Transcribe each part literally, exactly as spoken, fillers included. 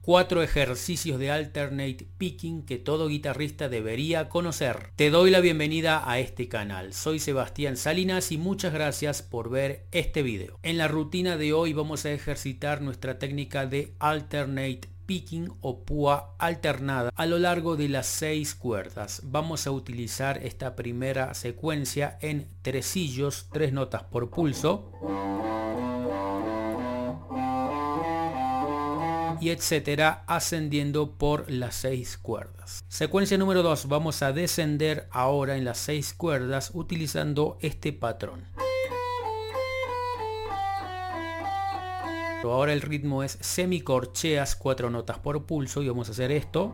Cuatro ejercicios de alternate picking que todo guitarrista debería conocer. Te doy la bienvenida a este canal. Soy Sebastián Salinas y muchas gracias por ver este video. En la rutina de hoy vamos a ejercitar nuestra técnica de alternate picking o púa alternada a lo largo de las seis cuerdas. Vamos a utilizar esta primera secuencia en tresillos, tres notas por pulso, y etcétera, ascendiendo por las seis cuerdas. Secuencia número dos, vamos a descender ahora en las seis cuerdas utilizando este patrón. Ahora el ritmo es semicorcheas, cuatro notas por pulso, y vamos a hacer esto.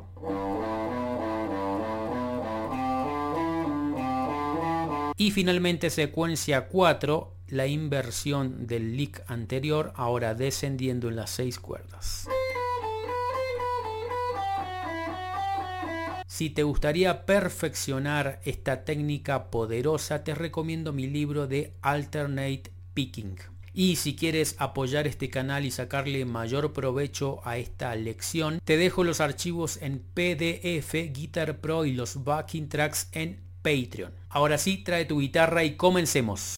Y finalmente secuencia cuatro, la inversión del lick anterior, ahora descendiendo en las seis cuerdas. Si te gustaría perfeccionar esta técnica poderosa, te recomiendo mi libro de Alternate Picking. Y si quieres apoyar este canal y sacarle mayor provecho a esta lección, te dejo los archivos en P D F, Guitar Pro y los backing tracks en Patreon. Ahora sí, trae tu guitarra y comencemos.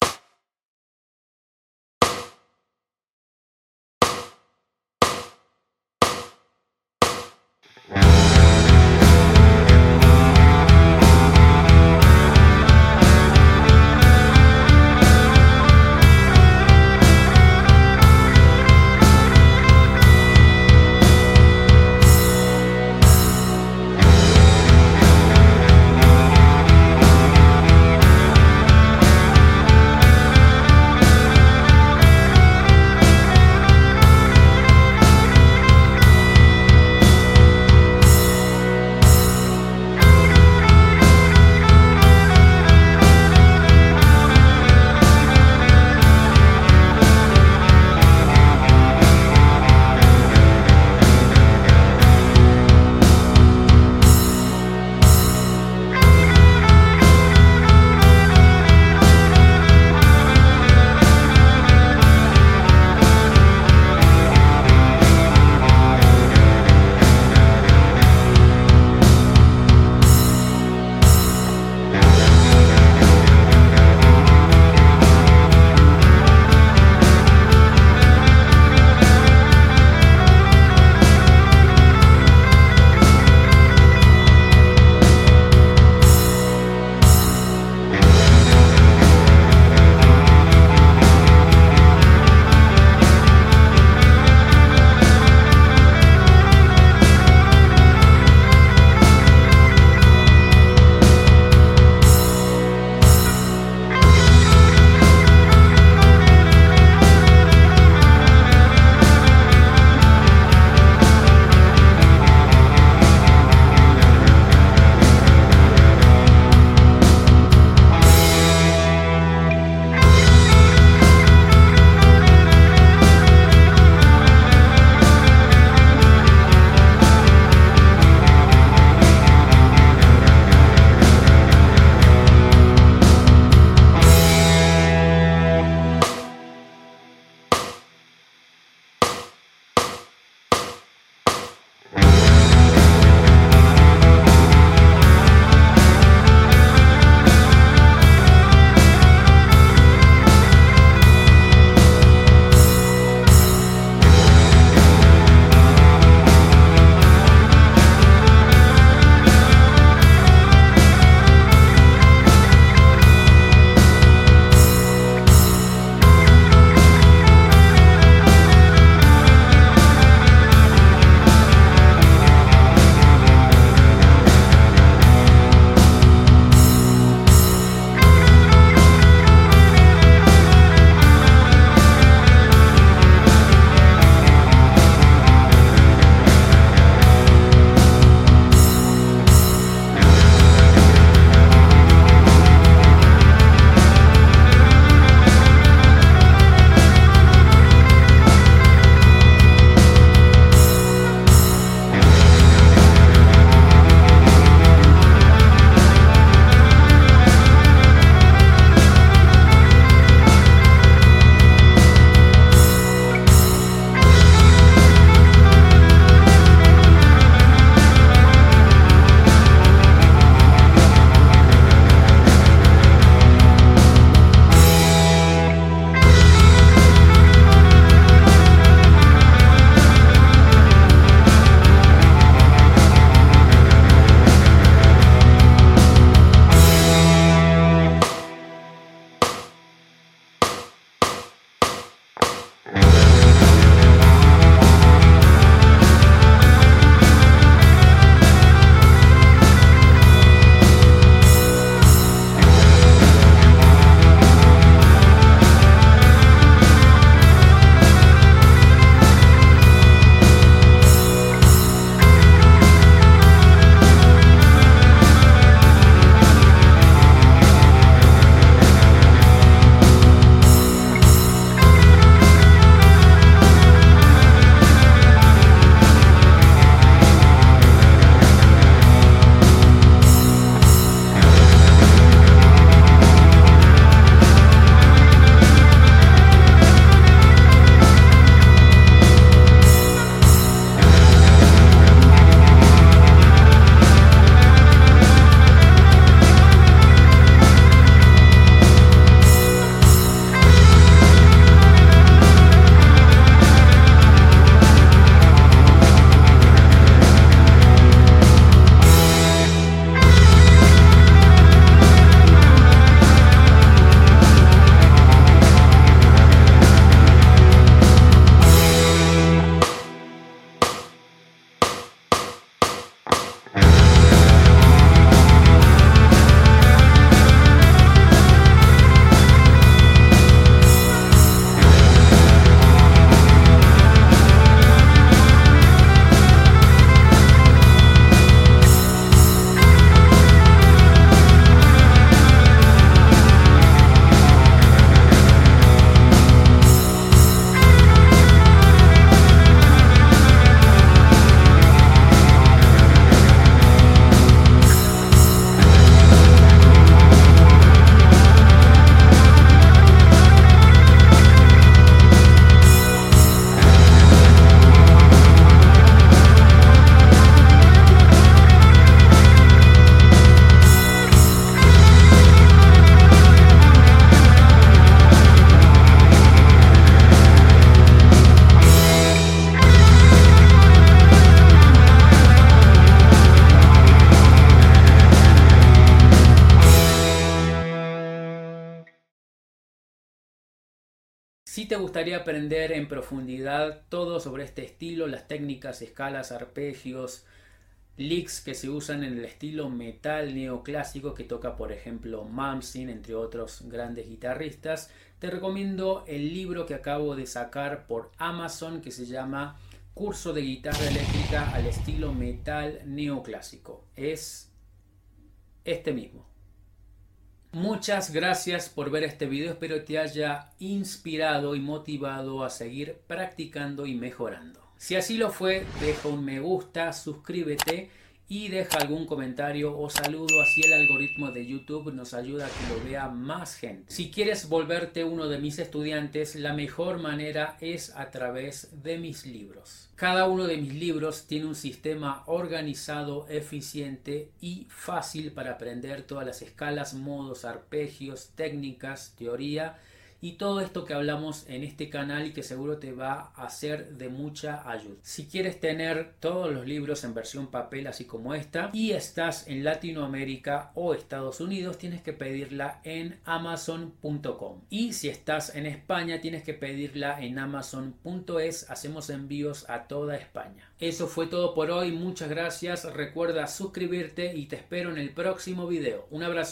Si te gustaría aprender en profundidad todo sobre este estilo, las técnicas, escalas, arpegios, licks que se usan en el estilo metal neoclásico que toca por ejemplo Malmsteen, entre otros grandes guitarristas, te recomiendo el libro que acabo de sacar por Amazon que se llama Curso de guitarra eléctrica al estilo metal neoclásico. Es este mismo. Muchas gracias por ver este video, espero te haya inspirado y motivado a seguir practicando y mejorando. Si así lo fue, deja un me gusta, suscríbete y deja algún comentario o saludo, así el algoritmo de YouTube nos ayuda a que lo vea más gente. Si quieres volverte uno de mis estudiantes, la mejor manera es a través de mis libros. Cada uno de mis libros tiene un sistema organizado, eficiente y fácil para aprender todas las escalas, modos, arpegios, técnicas, teoría y todo esto que hablamos en este canal y que seguro te va a ser de mucha ayuda. Si quieres tener todos los libros en versión papel así como esta y estás en Latinoamérica o Estados Unidos, tienes que pedirla en amazon punto com, y si estás en España tienes que pedirla en amazon punto es. Hacemos envíos a toda España. Eso fue todo por hoy, muchas gracias, recuerda suscribirte y te espero en el próximo video. Un abrazo.